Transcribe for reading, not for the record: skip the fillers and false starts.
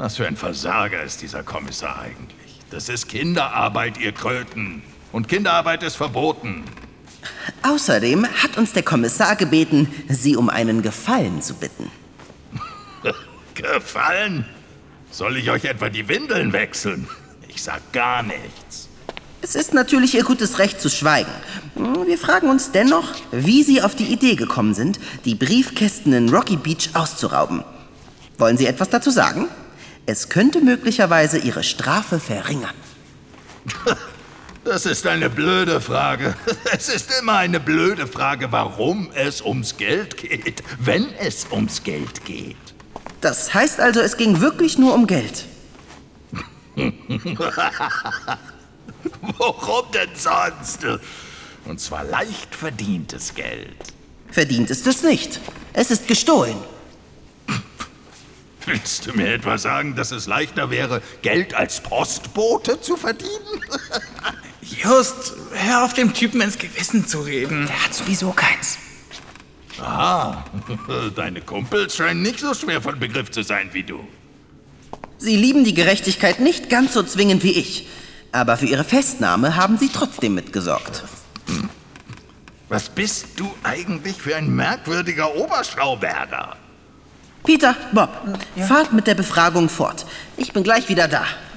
Was für ein Versager ist dieser Kommissar eigentlich? Das ist Kinderarbeit, ihr Kröten. Und Kinderarbeit ist verboten. Außerdem hat uns der Kommissar gebeten, Sie um einen Gefallen zu bitten. Gefallen? Soll ich euch etwa die Windeln wechseln? Ich sag gar nichts. Es ist natürlich Ihr gutes Recht zu schweigen. Wir fragen uns dennoch, wie Sie auf die Idee gekommen sind, die Briefkästen in Rocky Beach auszurauben. Wollen Sie etwas dazu sagen? Es könnte möglicherweise Ihre Strafe verringern. Das ist eine blöde Frage. Es ist immer eine blöde Frage, warum es ums Geld geht, wenn es ums Geld geht. Das heißt also, es ging wirklich nur um Geld. Worum denn sonst? Und zwar leicht verdientes Geld. Verdient ist es nicht. Es ist gestohlen. Willst du mir etwa sagen, dass es leichter wäre, Geld als Postbote zu verdienen? Just, hör auf, dem Typen ins Gewissen zu reden. Der hat sowieso keins. Ah, deine Kumpels scheinen nicht so schwer von Begriff zu sein wie du. Sie lieben die Gerechtigkeit nicht ganz so zwingend wie ich. Aber für Ihre Festnahme haben Sie trotzdem mitgesorgt. Was bist du eigentlich für ein merkwürdiger Oberschauberger? Peter, Bob, fahrt mit der Befragung fort. Ich bin gleich wieder da.